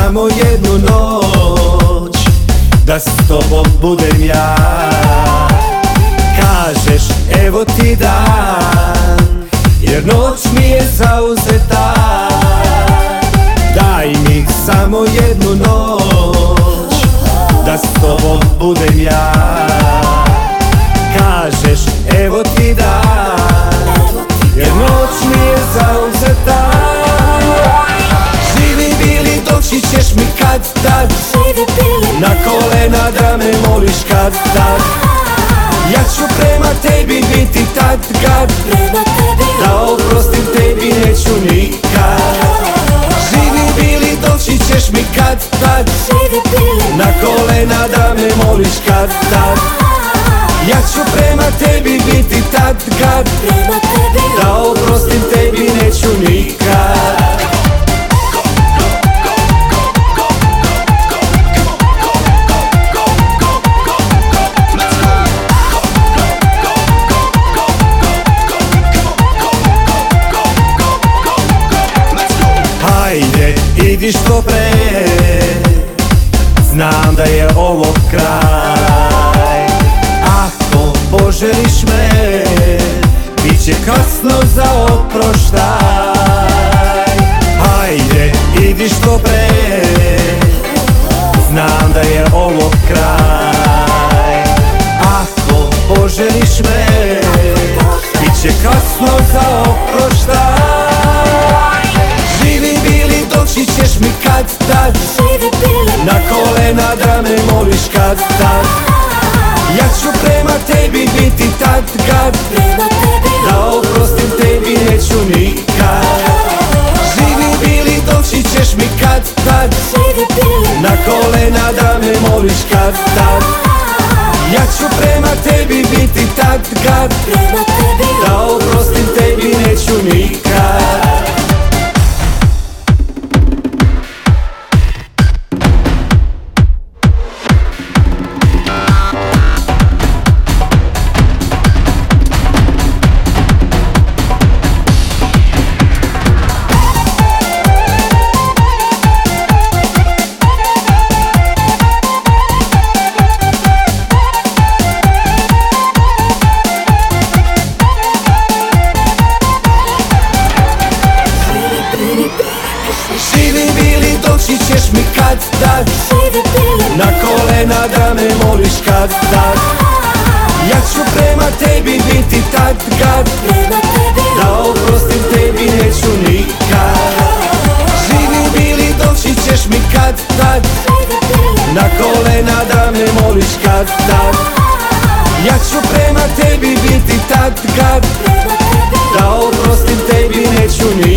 samo jednu noć, da s tobom budem ja. Kažeš evo ti dan, jer noć mi je zauzeta. Daj mi samo jednu noć, da s tobom budem ja. Kažeš evo ti dan, jer noć mi je zauzeta. Živi bili doći ćeš mi kad tad, na kolena da me moliš kad tad. Ja ću prema tebi biti tad kad, da oprostim tebi neću nikad. Živi bili doći ćeš mi kad tad, na kolena da me moliš kad tad. Ja ću prema tebi biti tad kad, da oprostim tebi neću nikad. Hajde, idi što pre, znam da je ovo kraj. Ako poželiš me, bit će kasno za oproštaj. Hajde, idi što pre, znam da je ovo kraj. Ako poželiš me, bit će kasno za oproštaj. Živi bili doći ćeš mi kad tad, na kolena da me moliš kad tad. Ja ću prema tebi biti tad kad, da oprostim tebi neću nikad. Živi bili doći ćeš mi kad tad, na kolena da me moliš kad tad. Ja ću prema tebi biti tad kad, da oprostim tebi neću nikad. Živi bili doći ćeš mi kad tad, na kolena da me moliš kad tad. Ja ću prema tebi biti tad kad, da oprostim tebi neću nikad. Živi bili doći ćeš mi kad tad, na kolena da me moliš kad tad. Ja ću prema tebi biti tad kad, da oprostim tebi neću nikad.